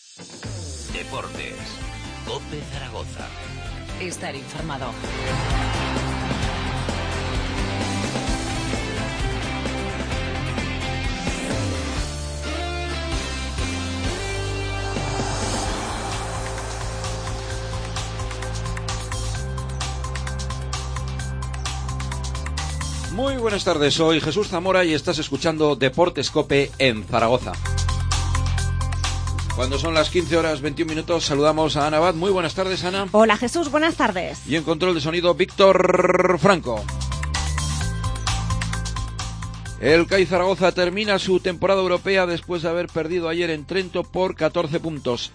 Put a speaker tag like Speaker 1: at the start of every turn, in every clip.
Speaker 1: Deportes. COPE Zaragoza.
Speaker 2: Estar informado.
Speaker 3: Muy buenas tardes, soy Jesús Zamora y estás escuchando Deportes COPE en Zaragoza. Cuando son las 15 horas 21 minutos, saludamos a Ana Abad. Muy buenas tardes, Ana.
Speaker 4: Hola, Jesús, buenas tardes.
Speaker 3: Y en control de sonido, Víctor Franco. El CAI Zaragoza termina su temporada europea después de haber perdido ayer en Trento por 14 puntos,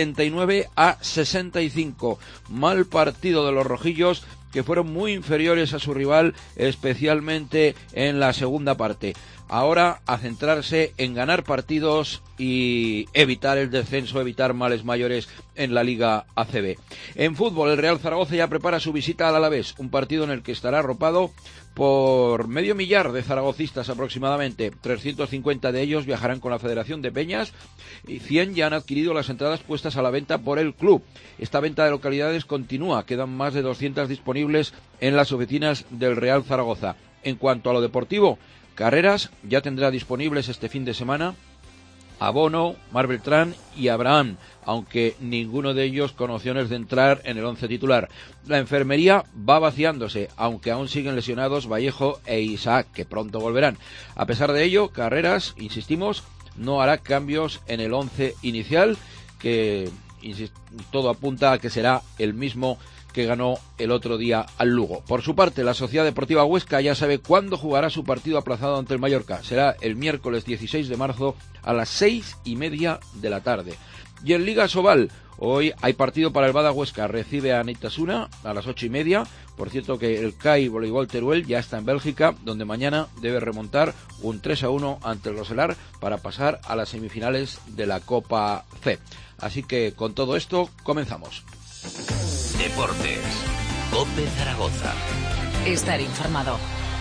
Speaker 3: 79-65. Mal partido de los rojillos, que fueron muy inferiores a su rival, especialmente en la segunda parte. Ahora a centrarse en ganar partidos y evitar el descenso, evitar males mayores en la Liga ACB. En fútbol, el Real Zaragoza ya prepara su visita al Alavés, un partido en el que estará arropado por medio millar de zaragocistas aproximadamente. 350 de ellos viajarán con la Federación de Peñas y 100 ya han adquirido las entradas puestas a la venta por el club. Esta venta de localidades continúa, quedan más de 200 disponibles en las oficinas del Real Zaragoza. En cuanto a lo deportivo, Carreras ya tendrá disponibles este fin de semana a Bono, Mar Beltrán y Abraham, aunque ninguno de ellos con opciones de entrar en el once titular. La enfermería va vaciándose, aunque aún siguen lesionados Vallejo e Isaac, que pronto volverán. A pesar de ello, Carreras, insistimos, no hará cambios en el once inicial, que todo apunta a que será el mismo que ganó el otro día al Lugo. Por su parte, la Sociedad Deportiva Huesca ya sabe cuándo jugará su partido aplazado ante el Mallorca. Será el miércoles 16 de marzo a las 6:30 de la tarde. Y en Liga Sobal, hoy hay partido para el Bada Huesca. Recibe a Nitasuna a las 8:30. Por cierto que el CAI Voleibol Teruel ya está en Bélgica, donde mañana debe remontar un 3-1 ante el Roselar para pasar a las semifinales de la Copa C. Así que con todo esto comenzamos.
Speaker 1: Deportes. COPE Zaragoza.
Speaker 2: Estar informado.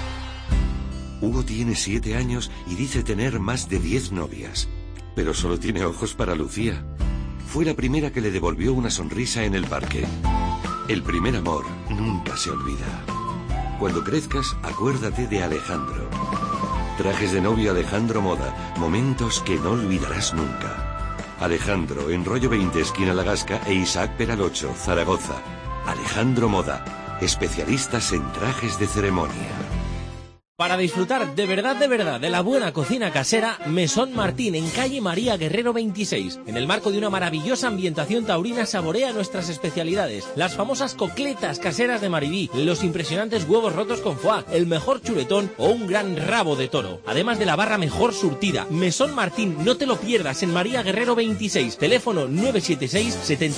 Speaker 5: Hugo tiene 7 años y dice tener más de 10 novias, pero solo tiene ojos para Lucía. Fue la primera que le devolvió una sonrisa en el parque. El primer amor nunca se olvida. Cuando crezcas, acuérdate de Alejandro. Trajes de novia Alejandro Moda, momentos que no olvidarás nunca. Alejandro, en Rollo 20, esquina La Gasca, e Isaac Peralocho, Zaragoza. Alejandro Moda, especialistas en trajes de ceremonia.
Speaker 6: Para disfrutar de verdad de la buena cocina casera, Mesón Martín, en calle María Guerrero 26. En el marco de una maravillosa ambientación taurina, saborea nuestras especialidades. Las famosas cocletas caseras de Maribí, los impresionantes huevos rotos con foie, el mejor chuletón o un gran rabo de toro. Además de la barra mejor surtida. Mesón Martín, no te lo pierdas, en María Guerrero 26. Teléfono 976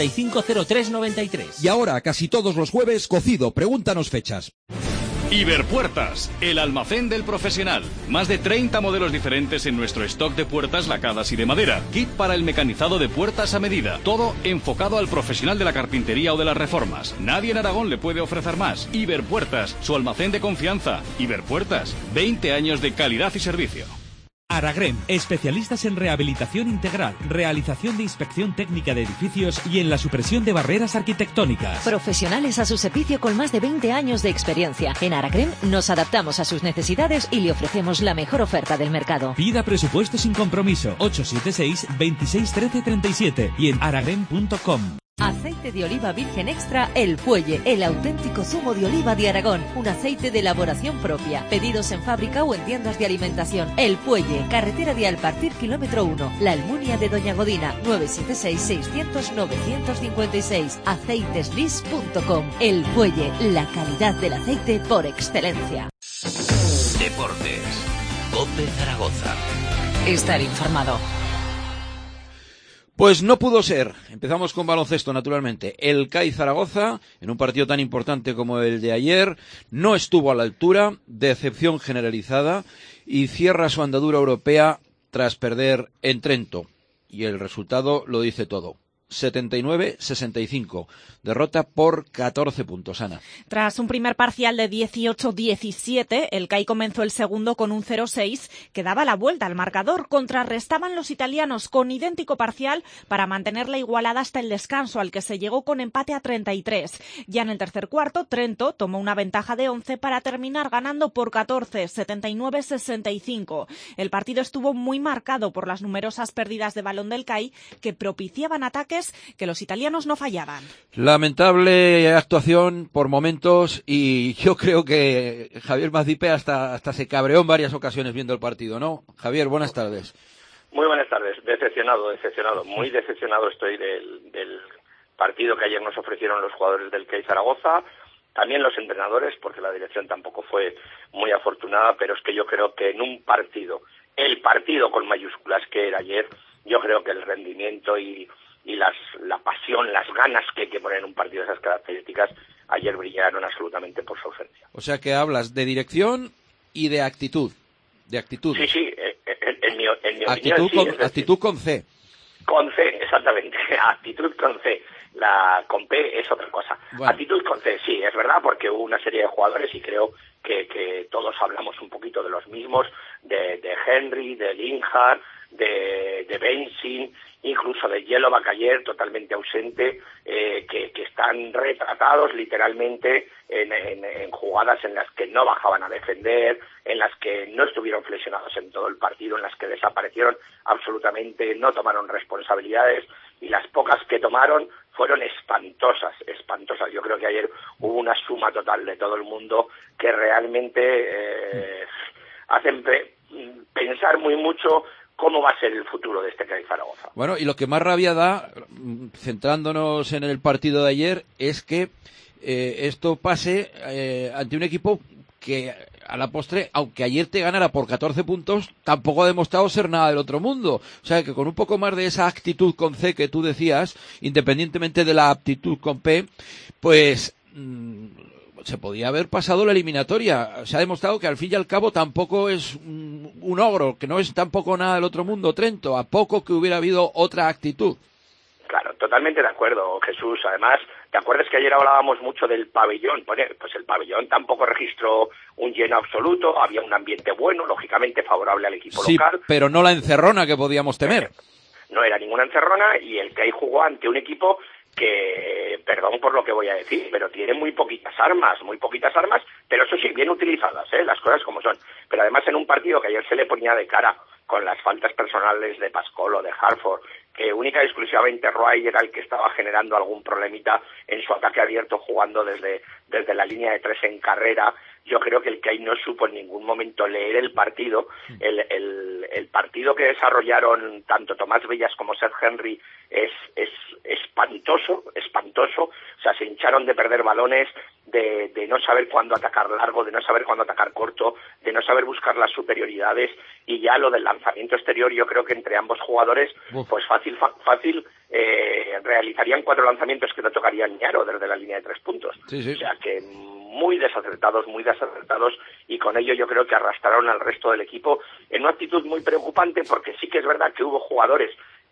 Speaker 6: 750393.
Speaker 7: Y ahora, casi todos los jueves, cocido. Pregúntanos fechas.
Speaker 8: Iberpuertas, el almacén del profesional. Más de 30 modelos diferentes en nuestro stock de puertas lacadas y de madera. Kit para el mecanizado de puertas a medida. Todo enfocado al profesional de la carpintería o de las reformas. Nadie en Aragón le puede ofrecer más. Iberpuertas, su almacén de confianza. Iberpuertas, 20 años de calidad y servicio.
Speaker 9: Aragrem, especialistas en rehabilitación integral, realización de inspección técnica de edificios y en la supresión de barreras arquitectónicas.
Speaker 10: Profesionales a su servicio con más de 20 años de experiencia. En Aragrem nos adaptamos a sus necesidades y le ofrecemos la mejor oferta del mercado.
Speaker 9: Pida presupuesto sin compromiso, 876 26 13 37 y en aragrem.com.
Speaker 10: Aceite de oliva virgen extra El Puelle, el auténtico zumo de oliva de Aragón, un aceite de elaboración propia. Pedidos en fábrica o en tiendas de alimentación. El Puelle, carretera de Alpartir, kilómetro 1, La Almunia de Doña Godina, 976-600-956, aceiteslis.com. El Puelle, la calidad del aceite por excelencia.
Speaker 1: Deportes. COPE Zaragoza.
Speaker 2: Estar informado.
Speaker 3: Pues no pudo ser. Empezamos con baloncesto, naturalmente. El CAI Zaragoza, en un partido tan importante como el de ayer, no estuvo a la altura, decepción generalizada, y cierra su andadura europea tras perder en Trento. Y el resultado lo dice todo. 79-65. Derrota por 14 puntos, Ana.
Speaker 4: Tras un primer parcial de 18-17, el CAI comenzó el segundo con un 0-6 que daba la vuelta al marcador. Contrarrestaban los italianos con idéntico parcial para mantener la igualada hasta el descanso, al que se llegó con empate a 33. Ya en el tercer cuarto, Trento tomó una ventaja de 11 para terminar ganando por 14, 79-65. El partido estuvo muy marcado por las numerosas pérdidas de balón del CAI que propiciaban ataques que los italianos no fallaban.
Speaker 3: Lamentable actuación por momentos, y yo creo que Javier Mazdipe hasta se cabreó en varias ocasiones viendo el partido, ¿no? Javier, buenas tardes.
Speaker 11: Muy buenas tardes. Decepcionado, muy decepcionado estoy del partido que ayer nos ofrecieron los jugadores del CAI Zaragoza, también los entrenadores, porque la dirección tampoco fue muy afortunada, pero es que yo creo que en un partido, el partido con mayúsculas que era ayer, yo creo que el rendimiento y la pasión, las ganas que hay que poner en un partido de esas características, ayer brillaron absolutamente por su ausencia.
Speaker 3: O sea que hablas de dirección y de actitud. De actitud.
Speaker 11: Sí, en mi
Speaker 3: actitud
Speaker 11: opinión, sí.
Speaker 3: Actitud con C.
Speaker 11: Con C, exactamente. Actitud con C. La con P es otra cosa. Bueno. Actitud con C, sí, es verdad, porque hubo una serie de jugadores y creo que todos hablamos un poquito de los mismos, de Henry, de Linhart, de Benzin, incluso de Jelovac ayer, totalmente ausente, que están retratados literalmente en jugadas en las que no bajaban a defender, en las que no estuvieron flexionados en todo el partido, en las que desaparecieron absolutamente, no tomaron responsabilidades, y las pocas que tomaron fueron espantosas. Yo creo que ayer hubo una suma total de todo el mundo que realmente hacen pensar muy mucho cómo va a ser el futuro de este CAI Zaragoza.
Speaker 3: Bueno, y lo que más rabia da, centrándonos en el partido de ayer, es que esto pase ante un equipo que a la postre, aunque ayer te ganara por 14 puntos, tampoco ha demostrado ser nada del otro mundo. O sea, que con un poco más de esa actitud con C que tú decías, independientemente de la aptitud con P, pues se podía haber pasado la eliminatoria. Se ha demostrado que al fin y al cabo tampoco es un ogro, que no es tampoco nada del otro mundo, Trento, a poco que hubiera habido otra actitud.
Speaker 11: Claro, totalmente de acuerdo, Jesús. Además, ¿te acuerdas que ayer hablábamos mucho del pabellón? Pues el pabellón tampoco registró un lleno absoluto, había un ambiente bueno, lógicamente favorable al equipo local.
Speaker 3: Pero no la encerrona que podíamos temer.
Speaker 11: No era ninguna encerrona, y el CAI jugó ante un equipo que, perdón por lo que voy a decir, pero tiene muy poquitas armas, pero eso sí, bien utilizadas, las cosas como son. Pero además en un partido que ayer se le ponía de cara con las faltas personales de Pascolo, de Harford, que única y exclusivamente Roy era el que estaba generando algún problemita en su ataque abierto jugando desde la línea de 3 en carrera. Yo creo que el CAI no supo en ningún momento leer el partido. El partido que desarrollaron tanto Tomás Bellas como Seth Henry es espantoso. O sea, se hincharon de perder balones, de no saber cuándo atacar largo, de no saber cuándo atacar corto, de no saber buscar las superioridades, y ya lo del lanzamiento exterior, yo creo que entre ambos jugadores, pues fácil realizarían 4 lanzamientos que no tocarían ni aro desde la línea de 3 puntos.
Speaker 3: Sí.
Speaker 11: O sea que muy desacertados, y con ello yo creo que arrastraron al resto del equipo en una actitud muy preocupante, porque sí que es verdad que hubo jugadores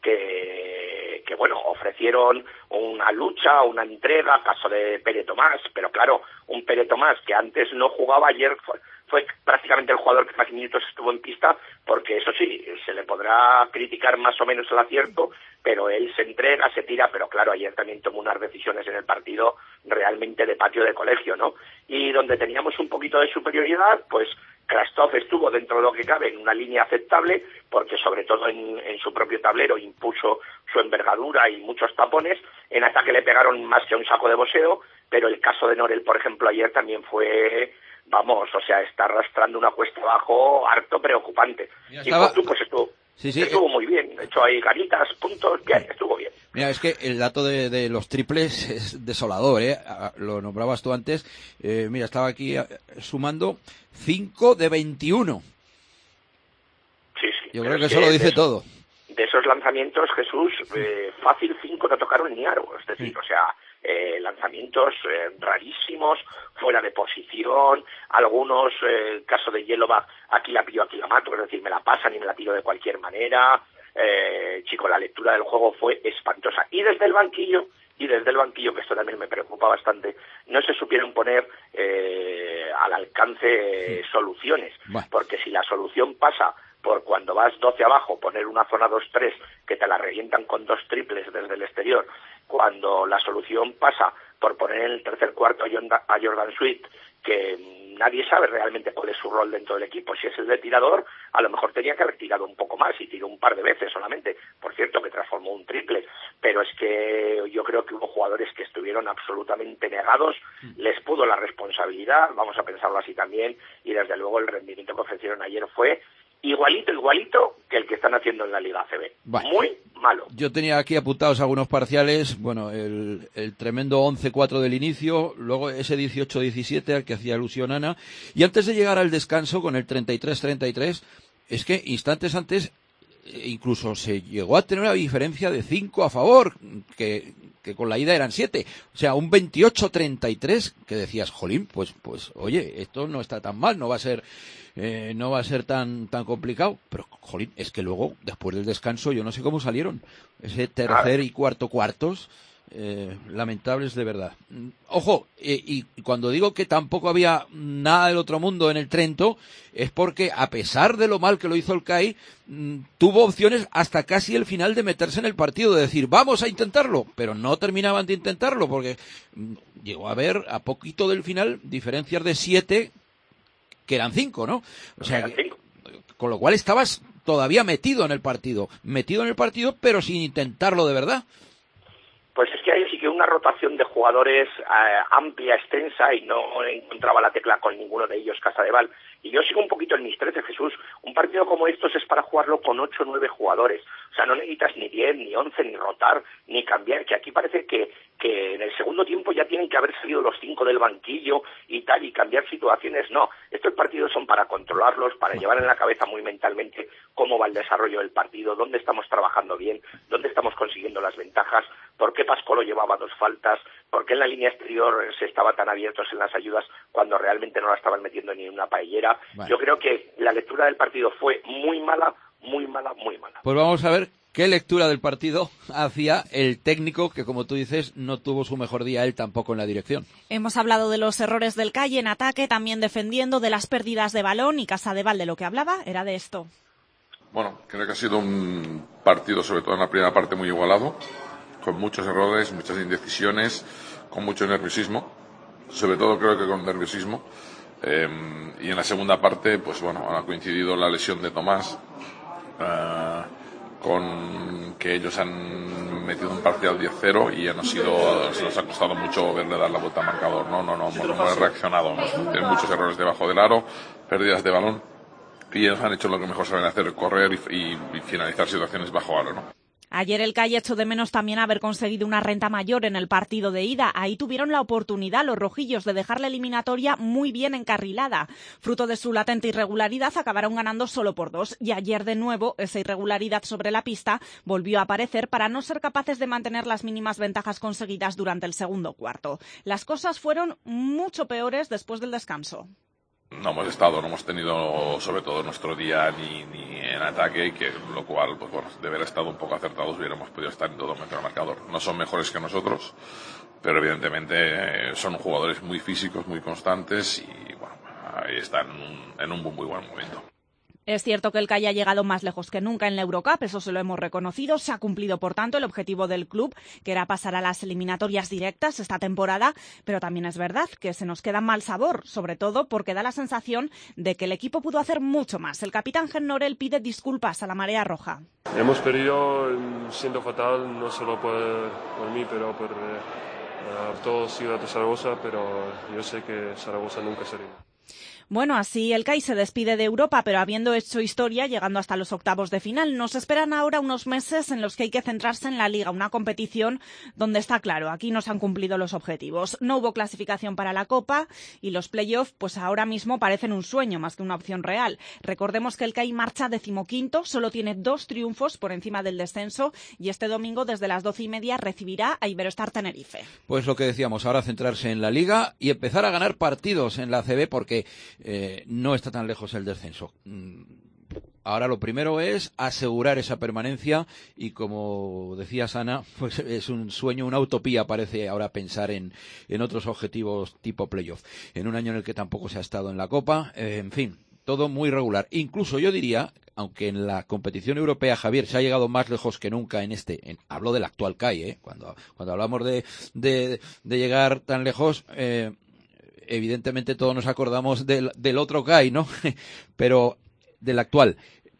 Speaker 11: que bueno, ofrecieron una lucha, una entrega, caso de Pere Tomás, pero claro, un Pere Tomás que antes no jugaba, ayer fue prácticamente el jugador que más minutos estuvo en pista, porque eso sí, se le podrá criticar más o menos el acierto, pero él se entrega, se tira, pero claro, ayer también tomó unas decisiones en el partido realmente de patio de colegio, ¿no? Y donde teníamos un poquito de superioridad, pues Krastov estuvo dentro de lo que cabe en una línea aceptable, porque sobre todo en su propio tablero impuso su envergadura y muchos tapones. En ataque le pegaron más que un saco de boxeo, pero el caso de Norel, por ejemplo, ayer también fue, está arrastrando una cuesta abajo harto preocupante. Y Fortu, pues estuvo muy bien. De hecho, hay ganitas, puntos, bien, estuvo bien.
Speaker 3: Mira, es que el dato de los triples es desolador, lo nombrabas tú antes. Mira, estaba aquí sumando 5 de 21.
Speaker 11: Sí.
Speaker 3: Yo creo que eso lo dice todo.
Speaker 11: De esos lanzamientos, Jesús, fácil 5 no tocaron ni aro. Es decir, lanzamientos rarísimos, fuera de posición, algunos, caso de Jelovac, aquí la pillo, aquí la mato, es decir, me la pasan y me la tiro de cualquier manera. chico, la lectura del juego fue espantosa. Y desde el banquillo, que esto también me preocupa bastante, no se supieron poner al alcance soluciones, porque si la solución pasa por cuando vas 12 abajo, poner una zona 2-3 que te la revientan con 2 triples desde el exterior, cuando la solución pasa por poner en el tercer cuarto a Jordan Sweet, que nadie sabe realmente cuál es su rol dentro del equipo. Si es el de tirador, a lo mejor tenía que haber tirado un poco más y tiró un par de veces solamente. Por cierto, que transformó un triple. Pero es que yo creo que hubo jugadores que estuvieron absolutamente negados. Les pudo la responsabilidad, vamos a pensarlo así también, y desde luego el rendimiento que ofrecieron ayer fue igualito que el que están haciendo en la Liga ACB. Muy malo.
Speaker 3: Yo tenía aquí apuntados algunos parciales, bueno, el tremendo 11-4 del inicio, luego ese 18-17 al que hacía alusión Ana, y antes de llegar al descanso con el 33-33, es que instantes antes incluso se llegó a tener una diferencia de 5 a favor, que con la ida eran 7, o sea, un 28-33, que decías, jolín, pues oye, esto no está tan mal, no va a ser tan complicado, pero jolín, es que luego, después del descanso, yo no sé cómo salieron, ese tercer y cuarto cuartos, lamentables de verdad. Ojo, y cuando digo que tampoco había nada del otro mundo en el Trento, es porque a pesar de lo mal que lo hizo el CAI, tuvo opciones hasta casi el final de meterse en el partido, de decir, vamos a intentarlo, pero no terminaban de intentarlo, porque llegó a haber, a poquito del final, diferencias de 7, que eran 5, ¿no? O sea, con lo cual estabas todavía metido en el partido, pero sin intentarlo de verdad.
Speaker 11: Pues es que hay sí que una rotación de jugadores amplia, extensa, y no encontraba la tecla con ninguno de ellos Casadevall. Y yo sigo un poquito en mis 13, Jesús. Un partido como estos es para jugarlo con 8 o 9 jugadores. O sea, no necesitas ni 10, ni 11, ni rotar, ni cambiar. Que aquí parece que en el segundo tiempo ya tienen que haber salido los 5 del banquillo y tal, y cambiar situaciones. No, estos partidos son para controlarlos, para llevar en la cabeza muy mentalmente cómo va el desarrollo del partido, dónde estamos trabajando bien, dónde estamos consiguiendo las ventajas, por qué Pascolo llevaba 2 faltas, por qué en la línea exterior se estaba tan abiertos en las ayudas cuando realmente no la estaban metiendo ni en una paellera. Vale. Yo creo que la lectura del partido fue muy mala.
Speaker 3: Pues vamos a ver qué lectura del partido hacía el técnico, que como tú dices, no tuvo su mejor día él tampoco en la dirección.
Speaker 4: Hemos hablado de los errores del CAI en ataque, también defendiendo, de las pérdidas de balón, y Casadevall de lo que hablaba era de esto.
Speaker 12: Bueno, creo que ha sido un partido, sobre todo en la primera parte, muy igualado, con muchos errores, muchas indecisiones, con mucho nerviosismo, sobre todo creo que con nerviosismo. Y en la segunda parte, pues bueno, ha coincidido la lesión de Tomás, con que ellos han metido un parcial 10-0 y se nos ha costado mucho verle dar la vuelta al marcador. No he reaccionado, tienen muchos errores debajo del aro, pérdidas de balón, y ellos han hecho lo que mejor saben hacer, correr y finalizar situaciones bajo aro, ¿no?
Speaker 4: Ayer el CAI echó de menos también haber conseguido una renta mayor en el partido de ida. Ahí tuvieron la oportunidad los rojillos de dejar la eliminatoria muy bien encarrilada. Fruto de su latente irregularidad, acabaron ganando solo por 2. Y ayer de nuevo esa irregularidad sobre la pista volvió a aparecer para no ser capaces de mantener las mínimas ventajas conseguidas durante el segundo cuarto. Las cosas fueron mucho peores después del descanso.
Speaker 12: No hemos tenido sobre todo nuestro día ni en ataque, lo cual, pues bueno, de haber estado un poco acertados hubiéramos podido estar en todo momento en el marcador. No son mejores que nosotros, pero evidentemente son jugadores muy físicos, muy constantes, y bueno, ahí están en un muy buen momento.
Speaker 4: Es cierto que el CAI ha llegado más lejos que nunca en la Eurocup, eso se lo hemos reconocido. Se ha cumplido, por tanto, el objetivo del club, que era pasar a las eliminatorias directas esta temporada, pero también es verdad que se nos queda mal sabor, sobre todo porque da la sensación de que el equipo pudo hacer mucho más. El capitán Gen Norell pide disculpas a la Marea Roja.
Speaker 13: Hemos perdido, siendo fatal, no solo por mí, pero por todo Ciudad de Zaragoza, pero yo sé que Zaragoza nunca se rinde.
Speaker 4: Bueno, así el CAI se despide de Europa, pero habiendo hecho historia, llegando hasta los octavos de final. Nos esperan ahora unos meses en los que hay que centrarse en la Liga, una competición donde está claro, aquí no se han cumplido los objetivos. No hubo clasificación para la Copa y los playoffs, pues ahora mismo parecen un sueño más que una opción real. Recordemos que el CAI marcha 15º, solo tiene 2 triunfos por encima del descenso, y este domingo desde las 12:30 recibirá a Iberostar Tenerife.
Speaker 3: Pues lo que decíamos, ahora centrarse en la Liga y empezar a ganar partidos en la ACB, porque no está tan lejos el descenso. ahora lo primero es asegurar esa permanencia y, como decías, Ana, pues es un sueño, una utopía parece ahora pensar en otros objetivos tipo playoff. En un año en el que tampoco se ha estado en la Copa, en fin, todo muy regular. Incluso yo diría, aunque en la competición europea, Javier, se ha llegado más lejos que nunca hablo del actual CAI, cuando hablamos de llegar tan lejos, evidentemente todos nos acordamos del otro CAI, ¿no? Pero del actual,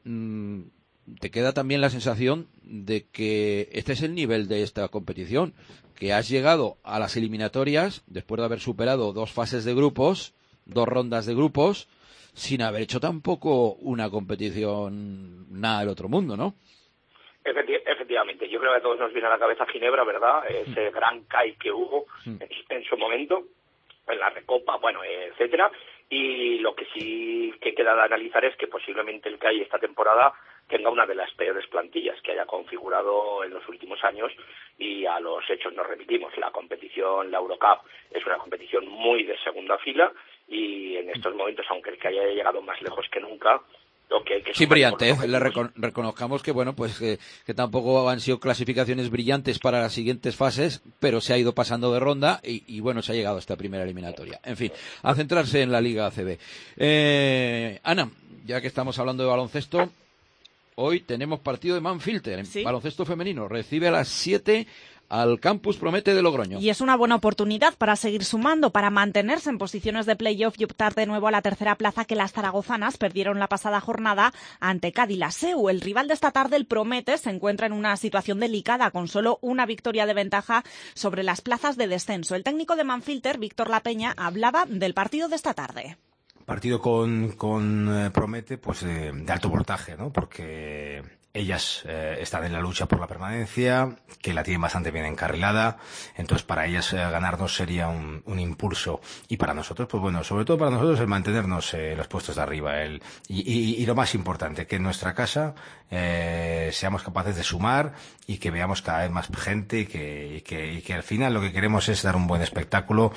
Speaker 3: te queda también la sensación de que este es el nivel de esta competición, que has llegado a las eliminatorias después de haber superado 2 fases de grupos, 2 rondas de grupos, sin haber hecho tampoco una competición nada del otro mundo, ¿no?
Speaker 11: Efectivamente, yo creo que a todos nos viene a la cabeza Ginebra, ¿verdad? Ese gran CAI que hubo en su momento, en la Recopa, bueno, etcétera. Y lo que sí que queda de analizar es que posiblemente el CAI esta temporada tenga una de las peores plantillas que haya configurado en los últimos años, y a los hechos nos remitimos. La competición, la Eurocup, es una competición muy de segunda fila, y en estos momentos, aunque el CAI haya llegado más lejos que nunca, lo que hay que...
Speaker 3: Sí, brillante, le reconozcamos que, bueno, pues que tampoco han sido clasificaciones brillantes para las siguientes fases, pero se ha ido pasando de ronda y bueno, se ha llegado a esta primera eliminatoria. En fin, a centrarse en la Liga ACB. Ana, ya que estamos hablando de baloncesto, hoy tenemos partido de Manfilter, ¿sí? Baloncesto femenino, recibe a las 7 al Campus Promete de Logroño.
Speaker 4: Y es una buena oportunidad para seguir sumando, para mantenerse en posiciones de playoff y optar de nuevo a la tercera plaza que las zaragozanas perdieron la pasada jornada ante Cádiz-Laseu. El rival de esta tarde, el Promete, se encuentra en una situación delicada con solo una victoria de ventaja sobre las plazas de descenso. El técnico de Manfilter, Víctor Lapeña, hablaba del partido de esta tarde.
Speaker 14: Partido con Promete, pues de alto voltaje, ¿no? Porque ellas están en la lucha por la permanencia, que la tienen bastante bien encarrilada, entonces para ellas ganarnos sería un impulso, y para nosotros, pues bueno, sobre todo para nosotros el mantenernos en los puestos de arriba, y lo más importante, que en nuestra casa seamos capaces de sumar y que veamos cada vez más gente, y que al final lo que queremos es dar un buen espectáculo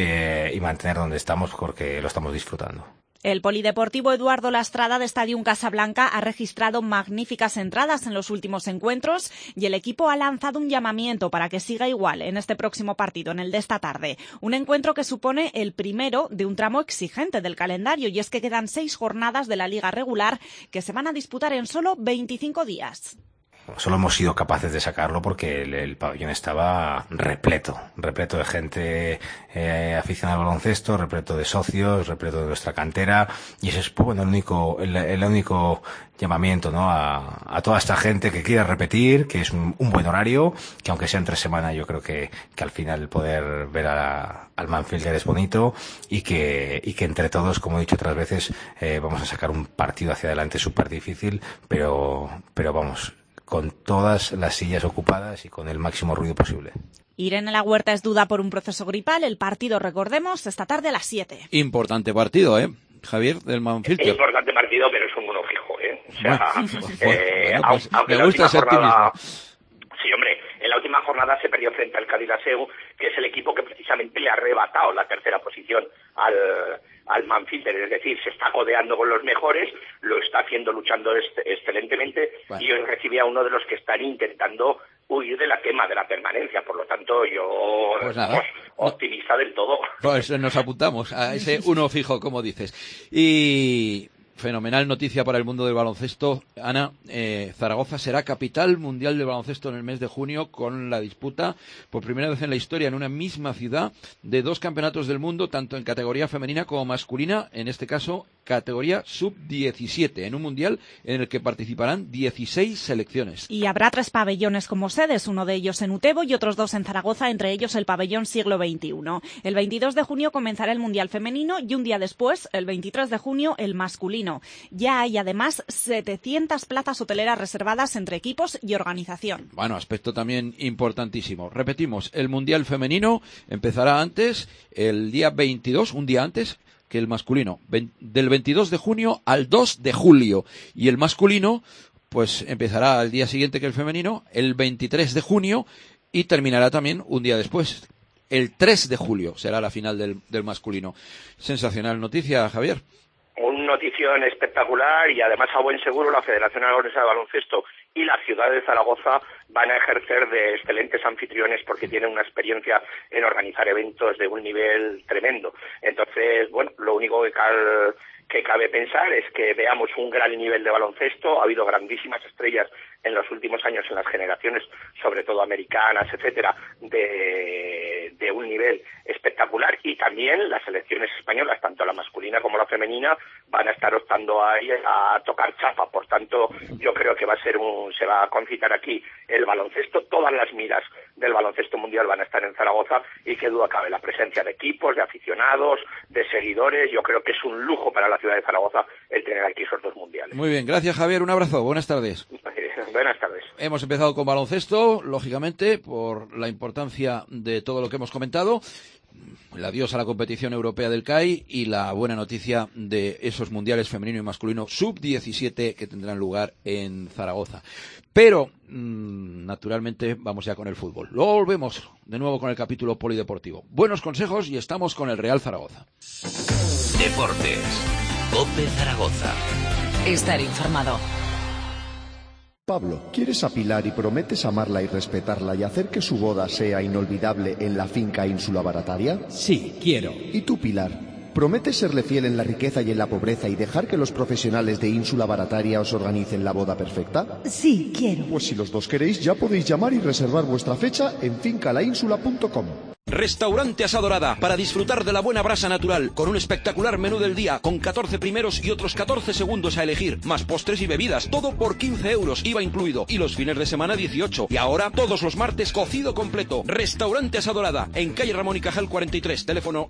Speaker 14: y mantener donde estamos, porque lo estamos disfrutando.
Speaker 4: El Polideportivo Eduardo Lastrada de Stadium Casablanca ha registrado magníficas entradas en los últimos encuentros, y el equipo ha lanzado un llamamiento para que siga igual en este próximo partido, en el de esta tarde. Un encuentro que supone el primero de un tramo exigente del calendario, y es que quedan 6 jornadas de la liga regular que se van a disputar en solo 25 días.
Speaker 14: Solo hemos sido capaces de sacarlo porque el pabellón estaba repleto de gente aficionada al baloncesto, repleto de socios, repleto de nuestra cantera, y ese es, pues, bueno, el único llamamiento, ¿no? A toda esta gente que quiera repetir, que es un buen horario, que aunque sea entre semana, yo creo que al final poder ver al Manfilter es bonito, y que entre todos, como he dicho otras veces, vamos a sacar un partido hacia adelante súper difícil, pero vamos, con todas las sillas ocupadas y con el máximo ruido posible.
Speaker 4: Irene La Huerta es duda por un proceso gripal. El partido, recordemos, esta tarde a las 7.
Speaker 3: Importante partido, Javier, del Manfilter.
Speaker 11: Importante partido, pero es un uno fijo, O sea,
Speaker 3: pues
Speaker 11: aunque
Speaker 3: me gusta ese optimismo.
Speaker 11: Sí, hombre, en la última jornada se perdió frente al Cádiz-Laseu, que es el equipo que precisamente le ha arrebatado la tercera posición al Manfilter, es decir, se está codeando con los mejores, lo está haciendo luchando excelentemente, bueno, y hoy recibe a uno de los que están intentando huir de la quema de la permanencia, por lo tanto yo optimista del todo.
Speaker 3: Pues nos apuntamos a ese uno fijo, como dices. Y fenomenal noticia para el mundo del baloncesto, Ana. Zaragoza será capital mundial del baloncesto en el mes de junio, con la disputa por primera vez en la historia en una misma ciudad de 2 campeonatos del mundo, tanto en categoría femenina como masculina, en este caso categoría sub-17, en un mundial en el que participarán 16 selecciones.
Speaker 4: Y habrá 3 pabellones como sedes, uno de ellos en Utebo y otros 2 en Zaragoza, entre ellos el pabellón siglo XXI. El 22 de junio comenzará el mundial femenino y un día después, el 23 de junio, el masculino. Ya hay además 700 plazas hoteleras reservadas entre equipos y organización.
Speaker 3: Bueno, aspecto también importantísimo. Repetimos, el mundial femenino empezará antes, el día 22, un día antes que el masculino, del 22 de junio al 2 de julio. Y el masculino, pues empezará al día siguiente que el femenino, el 23 de junio, y terminará también un día después. El 3 de julio será la final del masculino. Sensacional noticia, Javier.
Speaker 11: Un notición espectacular y además a buen seguro la Federación Aragonesa de Baloncesto y la ciudad de Zaragoza van a ejercer de excelentes anfitriones porque tienen una experiencia en organizar eventos de un nivel tremendo. Entonces, bueno, lo único que cabe pensar es que veamos un gran nivel de baloncesto. Ha habido grandísimas estrellas en los últimos años en las generaciones, sobre todo americanas, etcétera, de un nivel espectacular, y también las selecciones españolas, tanto la masculina como la femenina, van a estar optando ahí a tocar chapa. Por tanto, yo creo que se va a concitar aquí el baloncesto. Todas las miras del baloncesto mundial van a estar en Zaragoza, y qué duda cabe la presencia de equipos, de aficionados, de seguidores. Yo creo que es un lujo para la ciudad de Zaragoza el tener aquí esos dos mundiales.
Speaker 3: Muy bien, gracias Javier, un abrazo, buenas tardes.
Speaker 11: Buenas tardes.
Speaker 3: Hemos empezado con baloncesto, lógicamente, por la importancia de todo lo que hemos comentado. El adiós a la competición europea del CAI y la buena noticia de esos mundiales femenino y masculino sub-17 que tendrán lugar en Zaragoza. Pero, naturalmente, vamos ya con el fútbol. Luego volvemos de nuevo con el capítulo polideportivo. Buenos consejos y estamos con el Real Zaragoza.
Speaker 1: Deportes. COPE Zaragoza.
Speaker 2: Estar informado.
Speaker 15: Pablo, ¿quieres a Pilar y prometes amarla y respetarla y hacer que su boda sea inolvidable en la finca Ínsula Barataria?
Speaker 7: Sí, quiero.
Speaker 15: ¿Y tú, Pilar? ¿Prometes serle fiel en la riqueza y en la pobreza y dejar que los profesionales de Ínsula Barataria os organicen la boda perfecta?
Speaker 16: Sí, quiero.
Speaker 15: Pues si los dos queréis, ya podéis llamar y reservar vuestra fecha en fincalainsula.com.
Speaker 7: Restaurante Asadorada, para disfrutar de la buena brasa natural, con un espectacular menú del día, con 14 primeros y otros 14 segundos a elegir, más postres y bebidas, todo por 15 euros, IVA incluido, y los fines de semana 18. Y ahora, todos los martes, cocido completo. Restaurante Asadorada, en calle Ramón y Cajal 43, teléfono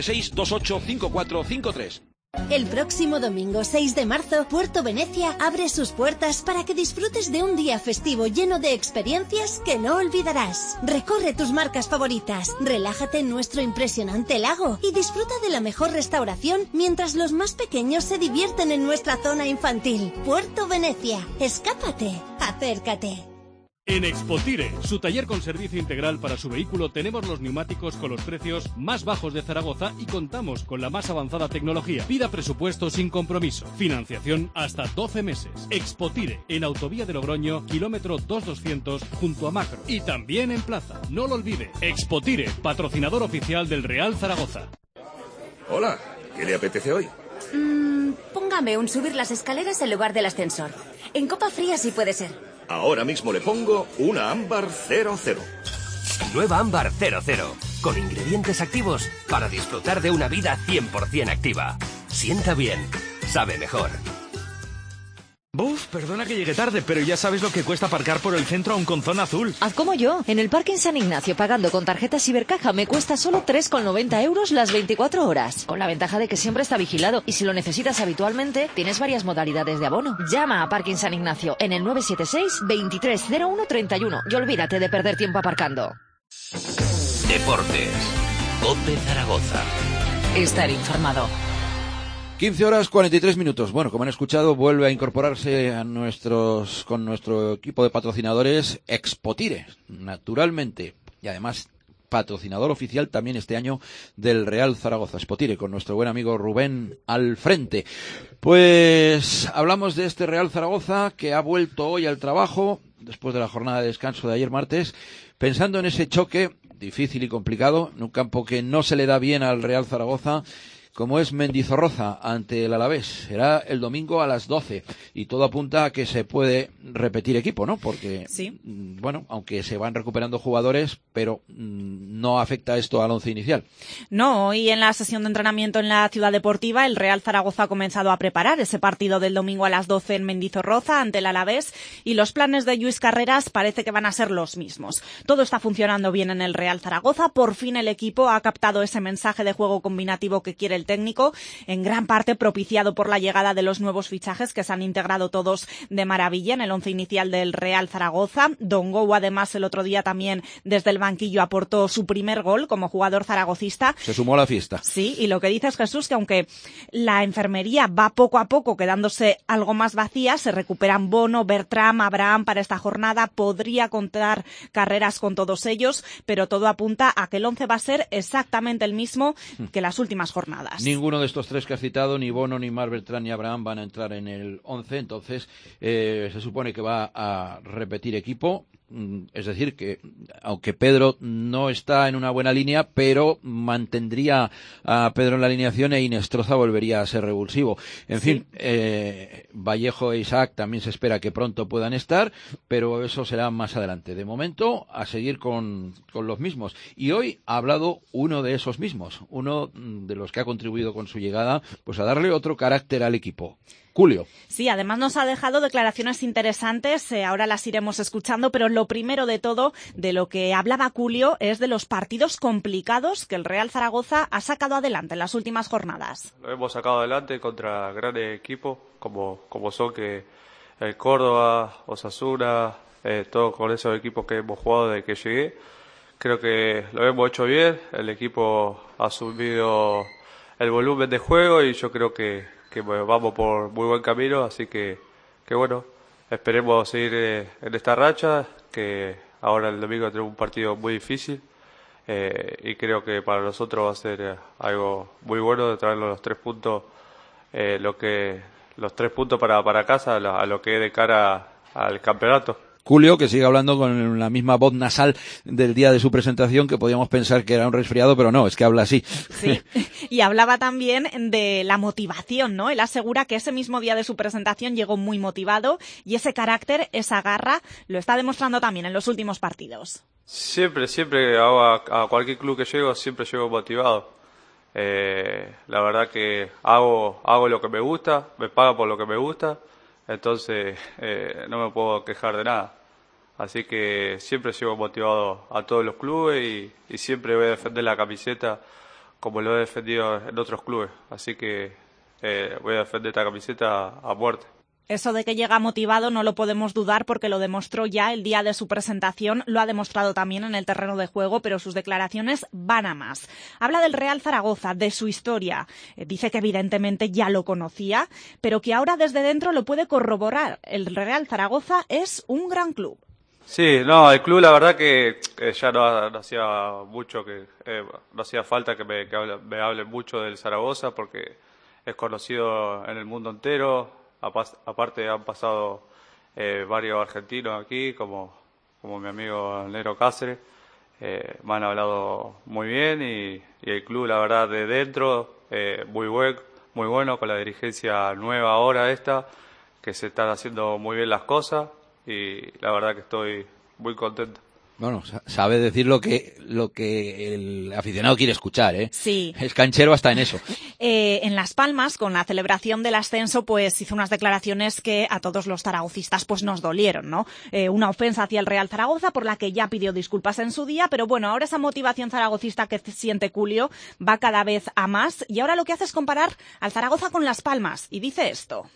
Speaker 7: 976-285453.
Speaker 16: El próximo domingo 6 de marzo, Puerto Venecia abre sus puertas para que disfrutes de un día festivo lleno de experiencias que no olvidarás. Recorre tus marcas favoritas, relájate en nuestro impresionante lago y disfruta de la mejor restauración mientras los más pequeños se divierten en nuestra zona infantil. Puerto Venecia, escápate, acércate.
Speaker 8: En Expotire, su taller con servicio integral para su vehículo, tenemos los neumáticos con los precios más bajos de Zaragoza y contamos con la más avanzada tecnología. Pida presupuesto sin compromiso. Financiación hasta 12 meses. Expotire, en Autovía de Logroño, kilómetro 2200, junto a Macro. Y también en Plaza. No lo olvide. Expotire, patrocinador oficial del Real Zaragoza.
Speaker 17: Hola, ¿qué le apetece hoy?
Speaker 18: Póngame un subir las escaleras en lugar del ascensor. En copa fría sí puede ser.
Speaker 17: Ahora mismo le pongo una ámbar 00.
Speaker 19: Nueva ámbar 00, con ingredientes activos para disfrutar de una vida 100% activa. Sienta bien, sabe mejor.
Speaker 20: Buf, perdona que llegue tarde, pero ya sabes lo que cuesta aparcar por el centro aún con zona azul.
Speaker 10: Haz como yo. En el parking San Ignacio, pagando con tarjeta Cibercaja, me cuesta solo 3,90 euros las 24 horas. Con la ventaja de que siempre está vigilado. Y si lo necesitas habitualmente, tienes varias modalidades de abono. Llama a Parking San Ignacio en el 976-230131 y olvídate de perder tiempo aparcando.
Speaker 1: Deportes. COPE Zaragoza.
Speaker 2: Estar informado.
Speaker 3: 15 horas 43 minutos. Bueno, como han escuchado, vuelve a incorporarse con nuestro equipo de patrocinadores Expotire, naturalmente, y además patrocinador oficial también este año del Real Zaragoza. Expotire, con nuestro buen amigo Rubén al frente. Pues hablamos de este Real Zaragoza que ha vuelto hoy al trabajo después de la jornada de descanso de ayer martes, pensando en ese choque difícil y complicado, en un campo que no se le da bien al Real Zaragoza, como es Mendizorroza ante el Alavés. Será el domingo a las 12 y todo apunta a que se puede repetir equipo, ¿no? Porque, sí, bueno, aunque se van recuperando jugadores, pero no afecta esto al once inicial.
Speaker 4: No, hoy en la sesión de entrenamiento en la Ciudad Deportiva, el Real Zaragoza ha comenzado a preparar ese partido del domingo a las 12 en Mendizorroza ante el Alavés, y los planes de Lluís Carreras parece que van a ser los mismos. Todo está funcionando bien en el Real Zaragoza. Por fin el equipo ha captado ese mensaje de juego combinativo que quiere el técnico, en gran parte propiciado por la llegada de los nuevos fichajes que se han integrado todos de maravilla en el once inicial del Real Zaragoza. Don Gou, además, el otro día también desde el banquillo aportó su primer gol como jugador zaragocista.
Speaker 3: Se sumó a la fiesta.
Speaker 4: Sí, y lo que dice es Jesús, que aunque la enfermería va poco a poco quedándose algo más vacía, se recuperan Bono, Bertram, Abraham para esta jornada. Podría contar Carreras con todos ellos, pero todo apunta a que el once va a ser exactamente el mismo que las últimas jornadas. dudas.
Speaker 3: Ninguno de estos tres que has citado, ni Bono, ni Marc Bertrand, ni Abraham, van a entrar en el 11, entonces se supone que va a repetir equipo. Es decir, que aunque Pedro no está en una buena línea, pero mantendría a Pedro en la alineación e Inestroza volvería a ser revulsivo. En fin, Vallejo e Isaac también se espera que pronto puedan estar, pero eso será más adelante. De momento, a seguir con los mismos. Y hoy ha hablado uno de esos mismos, uno de los que ha contribuido con su llegada, pues a darle otro carácter al equipo. Julio.
Speaker 4: Sí, además nos ha dejado declaraciones interesantes, ahora las iremos escuchando, pero lo primero de todo, de lo que hablaba Julio, es de los partidos complicados que el Real Zaragoza ha sacado adelante en las últimas jornadas.
Speaker 13: Lo hemos sacado adelante contra grandes equipos, como son que el Córdoba, Osasuna, todos con esos equipos que hemos jugado desde que llegué. Creo que lo hemos hecho bien, el equipo ha subido el volumen de juego y yo creo que vamos por muy buen camino, así que bueno, esperemos seguir en esta racha, que ahora el domingo tenemos un partido muy difícil y creo que para nosotros va a ser algo muy bueno de traer los 3 puntos, los 3 puntos para casa a lo que es de cara al campeonato.
Speaker 3: Julio, que sigue hablando con la misma voz nasal del día de su presentación, que podíamos pensar que era un resfriado, pero no, es que habla así.
Speaker 4: Sí, y hablaba también de la motivación, ¿no? Él asegura que ese mismo día de su presentación llegó muy motivado y ese carácter, esa garra, lo está demostrando también en los últimos partidos.
Speaker 13: Siempre a cualquier club que llego, siempre llego motivado. La verdad que hago lo que me gusta, me pagan por lo que me gusta, entonces no me puedo quejar de nada. Así que siempre llego motivado a todos los clubes y siempre voy a defender la camiseta como lo he defendido en otros clubes. Así que voy a defender esta camiseta a muerte.
Speaker 4: Eso de que llega motivado no lo podemos dudar porque lo demostró ya el día de su presentación, lo ha demostrado también en el terreno de juego, pero sus declaraciones van a más. Habla del Real Zaragoza, de su historia. Dice que evidentemente ya lo conocía, pero que ahora desde dentro lo puede corroborar. El Real Zaragoza es un gran club.
Speaker 13: Sí, no, el club la verdad que ya no hacía mucho, no hacía falta que me hablen mucho del Zaragoza porque es conocido en el mundo entero. Aparte han pasado varios argentinos aquí, como mi amigo Nero Cáceres, me han hablado muy bien y el club la verdad de dentro muy bueno, con la dirigencia nueva ahora que se están haciendo muy bien las cosas y la verdad que estoy muy contento.
Speaker 3: Bueno, sabe decir lo que el aficionado quiere escuchar, ¿eh?
Speaker 4: Sí.
Speaker 3: Es canchero hasta en eso.
Speaker 4: En Las Palmas, con la celebración del ascenso, pues hizo unas declaraciones que a todos los zaragocistas pues nos dolieron, ¿no? Una ofensa hacia el Real Zaragoza, por la que ya pidió disculpas en su día, pero bueno, ahora esa motivación zaragocista que siente Julio va cada vez a más, y ahora lo que hace es comparar al Zaragoza con Las Palmas, y dice esto.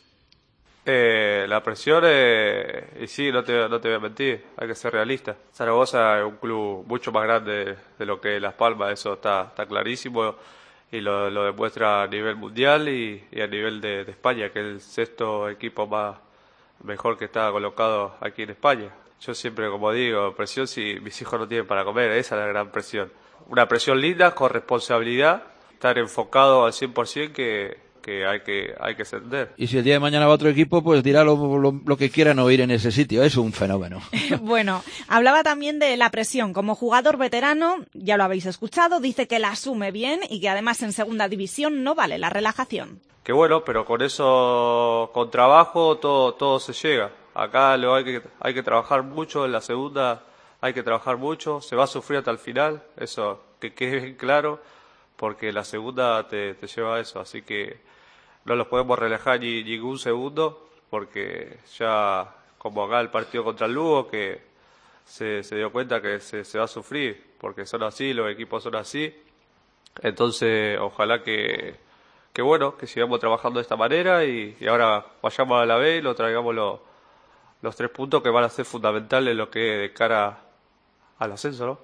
Speaker 13: La presión, y sí, no te voy a mentir, hay que ser realista. Zaragoza es un club mucho más grande de lo que Las Palmas, eso está clarísimo y lo demuestra a nivel mundial y a nivel de España, que es el sexto equipo mejor que está colocado aquí en España. Yo siempre, como digo, presión si mis hijos no tienen para comer, esa es la gran presión. Una presión linda, con responsabilidad, estar enfocado al 100% que hay que ascender.
Speaker 3: Y si el día de mañana va otro equipo, pues dirá lo que quieran oír en ese sitio. Es un fenómeno.
Speaker 4: Bueno, hablaba también de la presión. Como jugador veterano, ya lo habéis escuchado, dice que la asume bien y que además en segunda división no vale la relajación.
Speaker 13: Que bueno, pero con eso, con trabajo, todo se llega. Acá hay que trabajar mucho, en la segunda hay que trabajar mucho, se va a sufrir hasta el final, eso que quede bien claro, porque la segunda te lleva a eso, así que no los podemos relajar ni un segundo, porque ya como acá el partido contra el Lugo, que se dio cuenta que se va a sufrir, porque son así, los equipos son así, entonces ojalá que bueno, que sigamos trabajando de esta manera y ahora vayamos a la B y lo traigamos los 3 puntos que van a ser fundamentales en lo que de cara al ascenso, ¿no?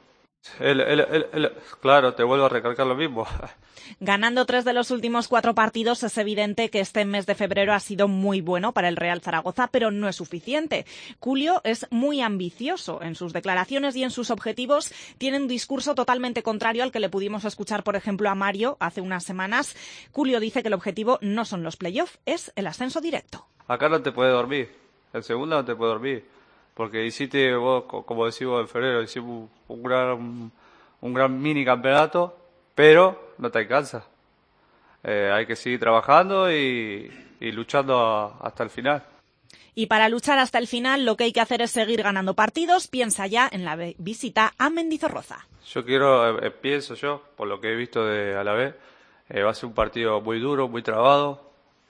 Speaker 13: Claro, te vuelvo a recalcar lo mismo.
Speaker 4: Ganando 3 de los últimos 4 partidos, es evidente que este mes de febrero ha sido muy bueno para el Real Zaragoza, pero no es suficiente. Culio es muy ambicioso en sus declaraciones y en sus objetivos. Tiene un discurso totalmente contrario al que le pudimos escuchar, por ejemplo, a Mario hace unas semanas. Culio dice que el objetivo no son los playoffs, es el ascenso directo.
Speaker 13: Acá no te puedes dormir. En segunda no te puedes dormir. Porque hiciste, vos, como decimos en febrero, hicimos un gran mini campeonato, pero no te alcanza. Hay que seguir trabajando y luchando hasta el final.
Speaker 4: Y para luchar hasta el final, lo que hay que hacer es seguir ganando partidos. Piensa ya en la visita a Mendizorroza.
Speaker 13: Pienso yo, por lo que he visto de Alavés, va a ser un partido muy duro, muy trabado.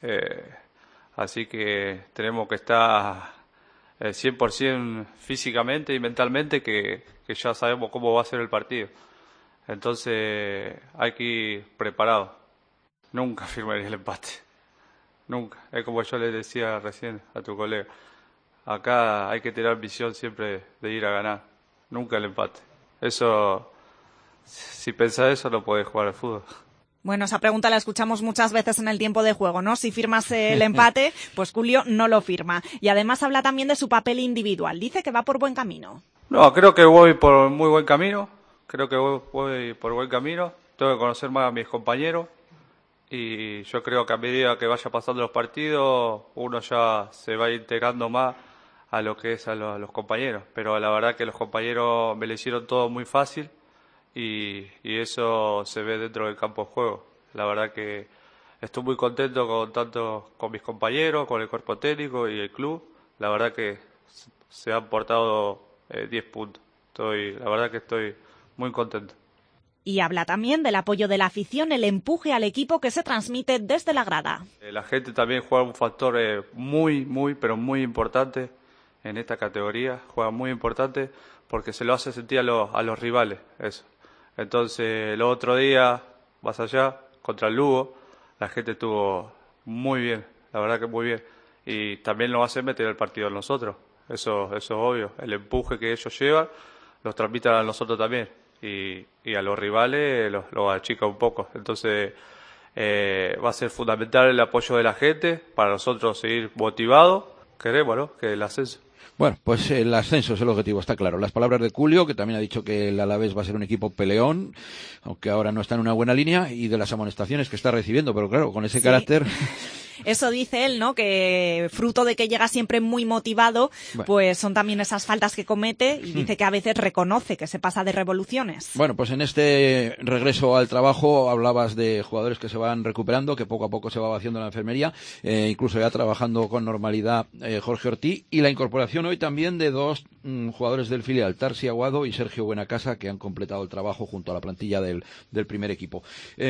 Speaker 13: Así que tenemos que estar 100% físicamente y mentalmente, que ya sabemos cómo va a ser el partido. Entonces hay que ir preparado. Nunca firmaría el empate. Nunca. Es como yo le decía recién a tu colega. Acá hay que tener visión siempre de ir a ganar. Nunca el empate. Eso, si pensás eso, no podés jugar al fútbol.
Speaker 4: Bueno, esa pregunta la escuchamos muchas veces en el tiempo de juego, ¿no? Si firmas el empate, pues Culio no lo firma. Y además habla también de su papel individual. Dice que va por buen camino.
Speaker 13: No, creo que voy por muy buen camino. Creo que voy por buen camino. Tengo que conocer más a mis compañeros. Y yo creo que a medida que vaya pasando los partidos, uno ya se va integrando más a lo que es a los compañeros. Pero la verdad que los compañeros me lo hicieron todo muy fácil. Y eso se ve dentro del campo de juego. La verdad que estoy muy contento tanto con mis compañeros, con el cuerpo técnico y el club. La verdad que se han portado 10 puntos. La verdad que estoy muy contento.
Speaker 4: Y habla también del apoyo de la afición, el empuje al equipo que se transmite desde la grada.
Speaker 13: La gente también juega un factor pero muy importante en esta categoría. Juega muy importante porque se lo hace sentir a los rivales, eso. Entonces, el otro día, más allá, contra el Lugo, la gente estuvo muy bien, la verdad que muy bien. Y también lo hace meter el partido a nosotros, eso es obvio. El empuje que ellos llevan, los transmiten a nosotros también. Y a los rivales los achica un poco. Entonces, va a ser fundamental el apoyo de la gente para nosotros seguir motivados. Queremos, ¿no?, que el ascenso.
Speaker 3: Bueno, pues el ascenso es el objetivo, está claro. Las palabras de Culio, que también ha dicho que el Alavés va a ser un equipo peleón, aunque ahora no está en una buena línea, y de las amonestaciones que está recibiendo, pero claro, con ese carácter...
Speaker 4: Eso dice él, ¿no?, que fruto de que llega siempre muy motivado, pues son también esas faltas que comete, y dice que a veces reconoce que se pasa de revoluciones.
Speaker 3: Bueno, pues en este regreso al trabajo hablabas de jugadores que se van recuperando, que poco a poco se va vaciando la enfermería, incluso ya trabajando con normalidad Jorge Ortiz, y la incorporación hoy también de 2 jugadores del filial, Tarsi Aguado y Sergio Buenacasa, que han completado el trabajo junto a la plantilla del primer equipo.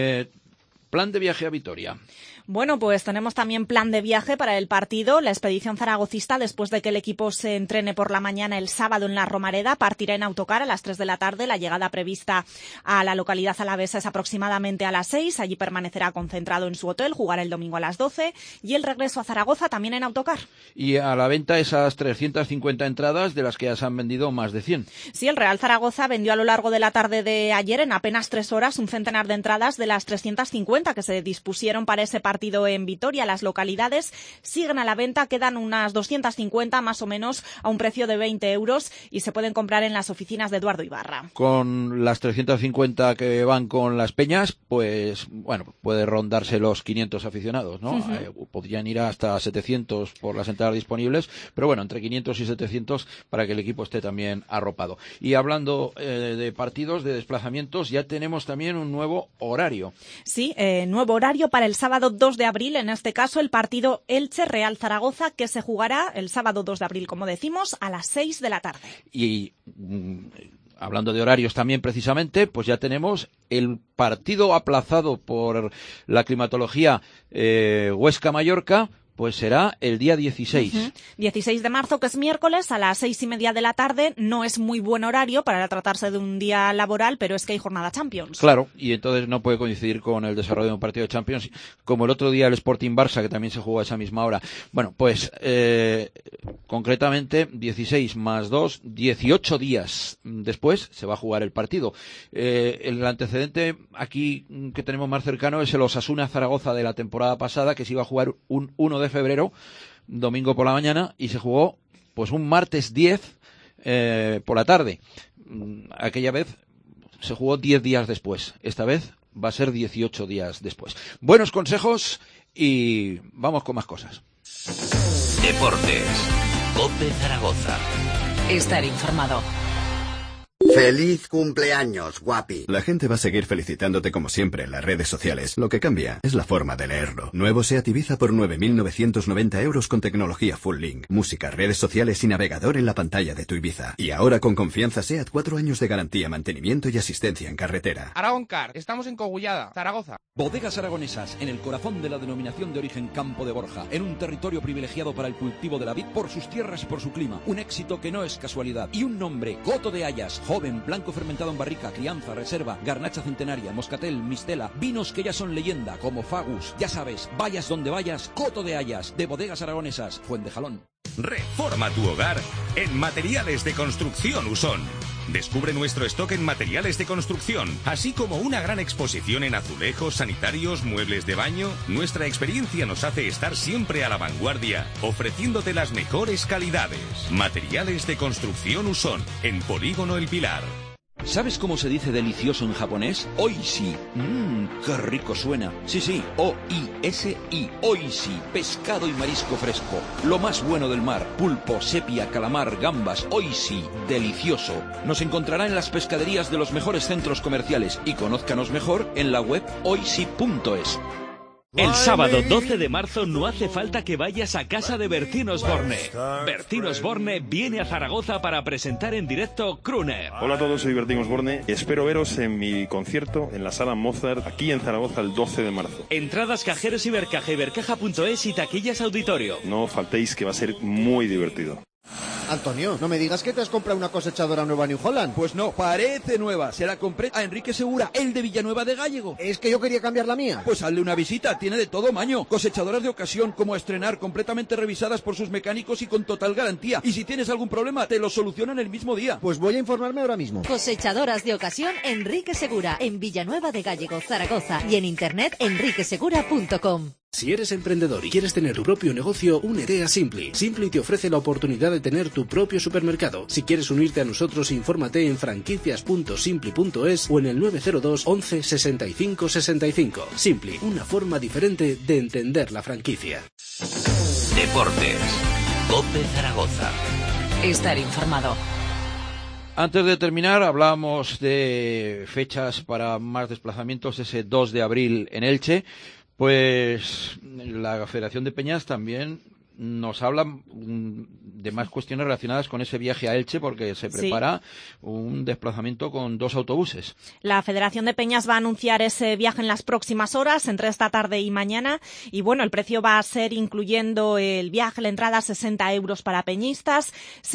Speaker 3: Plan de viaje a Vitoria.
Speaker 4: Bueno, pues tenemos también plan de viaje para el partido. La expedición zaragocista, después de que el equipo se entrene por la mañana el sábado en la Romareda, partirá en autocar a las 3 de la tarde. La llegada prevista a la localidad alavesa es aproximadamente a las 6. Allí permanecerá concentrado en su hotel, jugará el domingo a las 12. Y el regreso a Zaragoza también en autocar.
Speaker 3: Y a la venta esas 350 entradas, de las que ya se han vendido más de 100.
Speaker 4: Sí, el Real Zaragoza vendió a lo largo de la tarde de ayer, en apenas 3 horas, un centenar de entradas de las 350 que se dispusieron para ese partido en Vitoria. Las localidades siguen a la venta, quedan unas 250 más o menos a un precio de 20 euros y se pueden comprar en las oficinas de Eduardo Ibarra.
Speaker 3: Con las 350 que van con las peñas, pues bueno, puede rondarse los 500 aficionados, ¿no? Podrían ir hasta 700 por las entradas disponibles, pero bueno, entre 500 y 700 para que el equipo esté también arropado. Y hablando de partidos, de desplazamientos, ya tenemos también un nuevo horario.
Speaker 4: Sí, nuevo horario para el sábado 2 de abril, en este caso el partido Elche-Real Zaragoza, que se jugará el sábado 2 de abril, como decimos, a las 6 de la tarde.
Speaker 3: Y hablando de horarios también precisamente, pues ya tenemos el partido aplazado por la climatología Huesca-Mallorca, pues será el día 16.
Speaker 4: 16 de marzo, que es miércoles, a las 6:30 de la tarde. No es muy buen horario para tratarse de un día laboral, pero es que hay jornada Champions.
Speaker 3: Claro, y entonces no puede coincidir con el desarrollo de un partido de Champions, como el otro día el Sporting Barça, que también se jugó a esa misma hora. Bueno, pues concretamente 16 más 2, 18 días después se va a jugar el partido. El antecedente aquí que tenemos más cercano es el Osasuna Zaragoza de la temporada pasada, que se iba a jugar un 1 de febrero, domingo por la mañana, y se jugó pues un martes 10 por la tarde. Aquella vez se jugó 10 días después. Esta vez va a ser 18 días después. Buenos consejos y vamos con más cosas.
Speaker 1: Deportes. COPE Zaragoza.
Speaker 2: Estar informado.
Speaker 21: ¡Feliz cumpleaños, guapi! La gente va a seguir felicitándote como siempre en las redes sociales. Lo que cambia es la forma de leerlo. Nuevo SEAT Ibiza por 9.990 euros con tecnología Full Link. Música, redes sociales y navegador en la pantalla de tu Ibiza. Y ahora con confianza SEAT 4 años de garantía, mantenimiento y asistencia en carretera.
Speaker 22: Aragón Car, estamos en Cogullada, Zaragoza.
Speaker 7: Bodegas Aragonesas, en el corazón de la denominación de origen Campo de Borja, en un territorio privilegiado para el cultivo de la vid por sus tierras y por su clima. Un éxito que no es casualidad. Y un nombre, Coto de Hayas, joven, blanco fermentado en barrica, crianza, reserva, garnacha centenaria, moscatel, mistela, vinos que ya son leyenda, como Fagus. Ya sabes, vayas donde vayas, Coto de Hayas, de Bodegas Aragonesas, Fuentejalón.
Speaker 23: Reforma tu hogar en Materiales de Construcción Usón. Descubre nuestro stock en materiales de construcción, así como una gran exposición en azulejos, sanitarios, muebles de baño. Nuestra experiencia nos hace estar siempre a la vanguardia, ofreciéndote las mejores calidades. Materiales de Construcción Usón, en Polígono El Pilar.
Speaker 7: ¿Sabes cómo se dice delicioso en japonés? Oishi. ¡Qué rico suena! Sí, O-I-S-I. Oishi. Pescado y marisco fresco. Lo más bueno del mar. Pulpo, sepia, calamar, gambas. Oishi. Delicioso. Nos encontrará en las pescaderías de los mejores centros comerciales y conózcanos mejor en la web oishi.es.
Speaker 9: El sábado 12 de marzo no hace falta que vayas a casa de Bertín Osborne. Bertín Osborne viene a Zaragoza para presentar en directo Crooner.
Speaker 24: Hola a todos, soy Bertín Osborne. Espero veros en mi concierto en la Sala Mozart, aquí en Zaragoza, el 12 de marzo.
Speaker 9: Entradas Cajeros Ibercaja, ibercaja.es y taquillas auditorio.
Speaker 24: No faltéis, que va a ser muy divertido.
Speaker 15: Antonio, no me digas que te has comprado una cosechadora nueva New Holland.
Speaker 7: Pues no, parece nueva. Se la compré a Enrique Segura, el de Villanueva de Gállego.
Speaker 15: Es que yo quería cambiar la mía.
Speaker 7: Pues hazle una visita, tiene de todo maño. Cosechadoras de ocasión, como a estrenar, completamente revisadas por sus mecánicos y con total garantía. Y si tienes algún problema, te lo solucionan el mismo día.
Speaker 15: Pues voy a informarme ahora mismo.
Speaker 10: Cosechadoras de ocasión Enrique Segura, en Villanueva de Gállego, Zaragoza. Y en internet enriquesegura.com.
Speaker 25: Si eres emprendedor y quieres tener tu propio negocio, únete a Simply. Simply te ofrece la oportunidad de tener tu propio supermercado. Si quieres unirte a nosotros, infórmate en franquicias.simply.es o en el 902 11 65 65. Simply, una forma diferente de entender la franquicia.
Speaker 1: Deportes. COPE Zaragoza.
Speaker 2: Estar informado.
Speaker 3: Antes de terminar, hablamos de fechas para más desplazamientos, ese 2 de abril en Elche. Pues la Federación de Peñas también nos habla de más cuestiones relacionadas con ese viaje a Elche, porque se prepara un desplazamiento con 2 autobuses.
Speaker 4: La Federación de Peñas va a anunciar ese viaje en las próximas horas, entre esta tarde y mañana. Y bueno, el precio va a ser, incluyendo el viaje, la entrada, 60 euros para peñistas,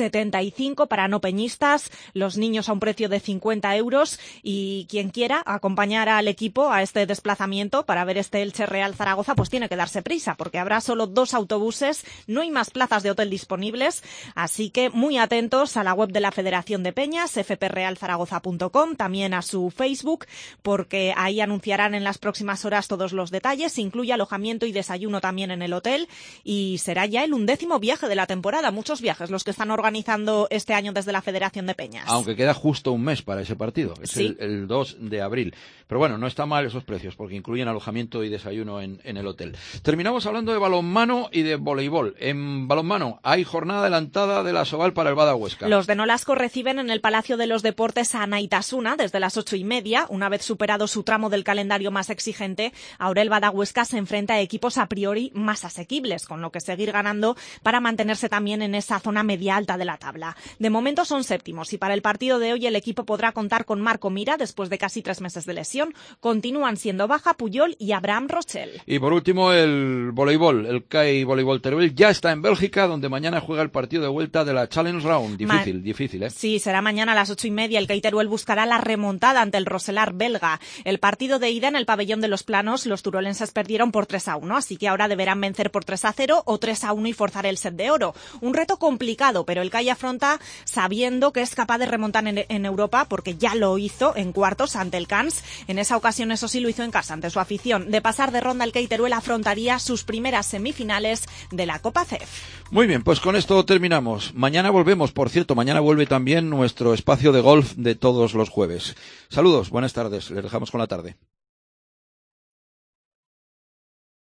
Speaker 4: 75 para no peñistas, los niños a un precio de 50 euros. Y quien quiera acompañar al equipo a este desplazamiento para ver este Elche Real Zaragoza, pues tiene que darse prisa, porque habrá solo 2 autobuses. No hay más plazas de hotel disponibles, así que muy atentos a la web de la Federación de Peñas, fprealzaragoza.com, también a su Facebook, porque ahí anunciarán en las próximas horas todos los detalles. Incluye alojamiento y desayuno también en el hotel, y será ya el 11º viaje de la temporada. Muchos viajes los que están organizando este año desde la Federación de Peñas.
Speaker 3: Aunque queda justo un mes para ese partido, es
Speaker 4: sí,
Speaker 3: el 2 de abril. Pero bueno, no está mal esos precios, porque incluyen alojamiento y desayuno en el hotel. Terminamos hablando de balonmano y de voleibol. fútbol, en balonmano, hay jornada adelantada de la Sobal para el Bada Huesca.
Speaker 4: Los de Nolasco reciben en el Palacio de los Deportes a Naitasuna desde las 8:30. Una vez superado su tramo del calendario más exigente, ahora el Bada Huesca se enfrenta a equipos a priori más asequibles, con lo que seguir ganando para mantenerse también en esa zona media alta de la tabla. De momento son séptimos y para el partido de hoy el equipo podrá contar con Marco Mira después de casi 3 meses de lesión. Continúan siendo baja Puyol y Abraham Rochel.
Speaker 3: Y por último el voleibol, el CAI Voleibol Teruel ya está en Bélgica, donde mañana juega el partido de vuelta de la Challenge Round. Difícil, ¿eh?
Speaker 4: Sí, será mañana a las 8:30. El CAI Teruel buscará la remontada ante el Roselar belga. El partido de ida en el pabellón de los Planos, los turolenses perdieron por 3-1, así que ahora deberán vencer por 3-0 o 3-1 y forzar el set de oro. Un reto complicado, pero el CAI afronta sabiendo que es capaz de remontar en Europa, porque ya lo hizo en cuartos ante el Cans. En esa ocasión, eso sí, lo hizo en casa ante su afición. De pasar de ronda, el CAI Teruel afrontaría sus primeras semifinales de la Copa CEF.
Speaker 3: Muy bien, pues con esto terminamos. Mañana volvemos, por cierto, mañana vuelve también nuestro espacio de golf de todos los jueves. Saludos, buenas tardes, les dejamos con la tarde.